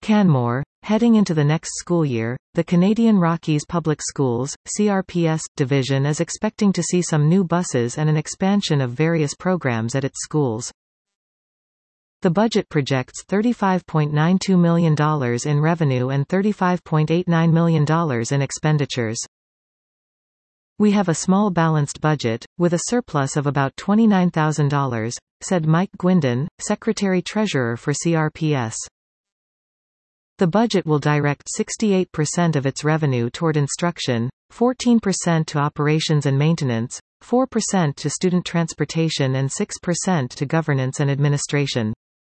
Canmore, heading into the next school year, the Canadian Rockies Public Schools, CRPS, division is expecting to see some new buses and an expansion of various programs at its schools. The budget projects $35.92 million in revenue and $35.89 million in expenditures. We have a small balanced budget, with a surplus of about $29,000, said Mike Guindon, Secretary-Treasurer for CRPS. The budget will direct 68% of its revenue toward instruction, 14% to operations and maintenance, 4% to student transportation and 6% to governance and administration.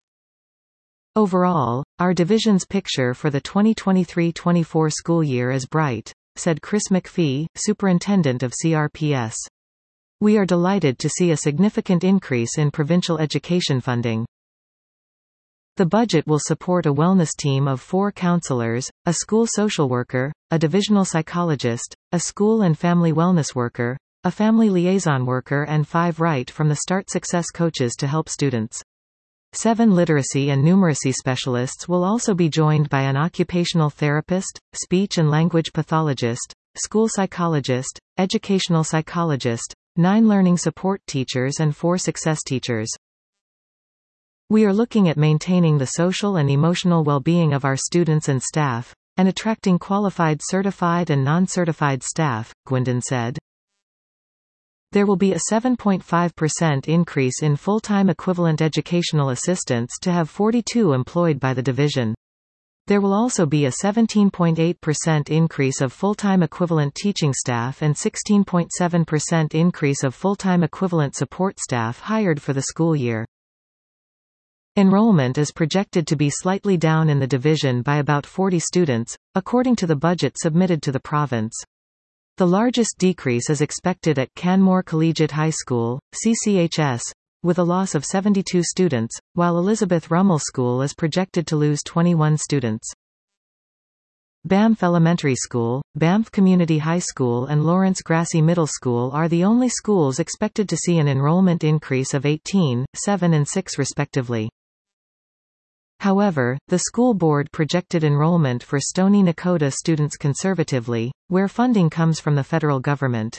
Overall, our division's picture for the 2023-24 school year is bright, said Chris McPhee, Superintendent of CRPS. We are delighted to see a significant increase in provincial education funding. The budget will support a wellness team of 4 counselors, a school social worker, a divisional psychologist, a school and family wellness worker, a family liaison worker and 5 Right from the Start success coaches to help students. 7 literacy and numeracy specialists will also be joined by an occupational therapist, speech and language pathologist, school psychologist, educational psychologist, 9 learning support teachers and 4 success teachers. We are looking at maintaining the social and emotional well-being of our students and staff, and attracting qualified certified and non-certified staff, Guindon said. There will be a 7.5% increase in full-time equivalent educational assistants to have 42 employed by the division. There will also be a 17.8% increase of full-time equivalent teaching staff and 16.7% increase of full-time equivalent support staff hired for the school year. Enrollment is projected to be slightly down in the division by about 40 students, according to the budget submitted to the province. The largest decrease is expected at Canmore Collegiate High School, CCHS, with a loss of 72 students, while Elizabeth Rummel School is projected to lose 21 students. Banff Elementary School, Banff Community High School and Lawrence Grassy Middle School are the only schools expected to see an enrollment increase of 18, 7 and 6 respectively. However, the school board projected enrollment for Stoney Nakoda students conservatively, where funding comes from the federal government.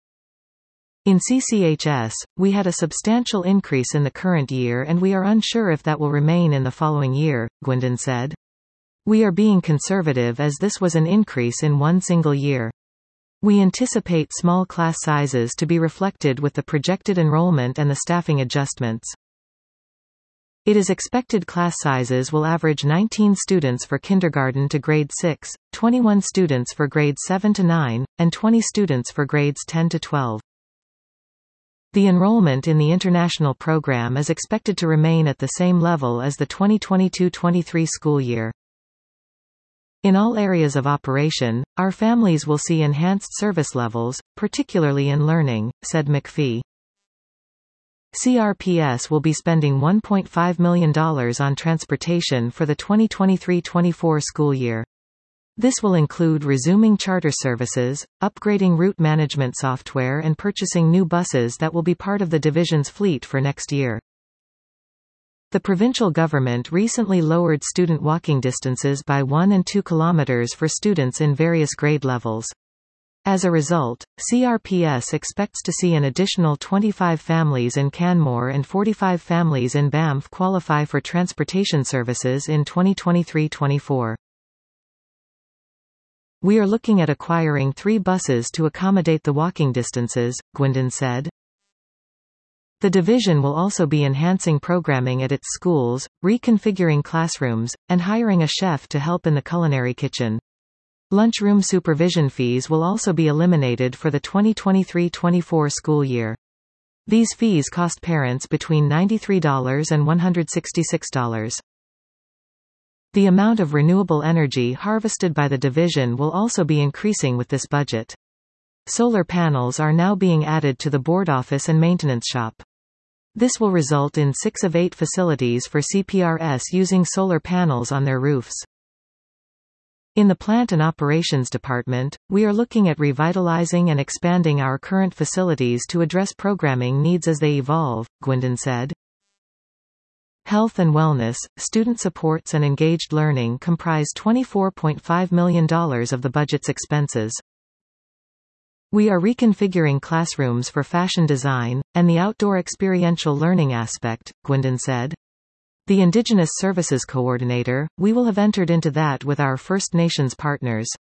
In CCHS, we had a substantial increase in the current year and we are unsure if that will remain in the following year, Guindon said. We are being conservative as this was an increase in one single year. We anticipate small class sizes to be reflected with the projected enrollment and the staffing adjustments. It is expected class sizes will average 19 students for kindergarten to grade 6, 21 students for grades 7 to 9, and 20 students for grades 10 to 12. The enrollment in the international program is expected to remain at the same level as the 2022-23 school year. In all areas of operation, our families will see enhanced service levels, particularly in learning, said McPhee. CRPS will be spending $1.5 million on transportation for the 2023-24 school year. This will include resuming charter services, upgrading route management software and purchasing new buses that will be part of the division's fleet for next year. The provincial government recently lowered student walking distances by 1 and 2 kilometers for students in various grade levels. As a result, CRPS expects to see an additional 25 families in Canmore and 45 families in Banff qualify for transportation services in 2023-24. We are looking at acquiring 3 buses to accommodate the walking distances, Guindon said. The division will also be enhancing programming at its schools, reconfiguring classrooms, and hiring a chef to help in the culinary kitchen. Lunchroom supervision fees will also be eliminated for the 2023-24 school year. These fees cost parents between $93 and $166. The amount of renewable energy harvested by the division will also be increasing with this budget. Solar panels are now being added to the board office and maintenance shop. This will result in 6 of 8 facilities for CPRS using solar panels on their roofs. In the Plant and Operations Department, we are looking at revitalizing and expanding our current facilities to address programming needs as they evolve, Guindon said. Health and wellness, student supports and engaged learning comprise $24.5 million of the budget's expenses. We are reconfiguring classrooms for fashion design, and the outdoor experiential learning aspect, Gwendon said. The Indigenous Services Coordinator, we will have entered into that with our First Nations partners.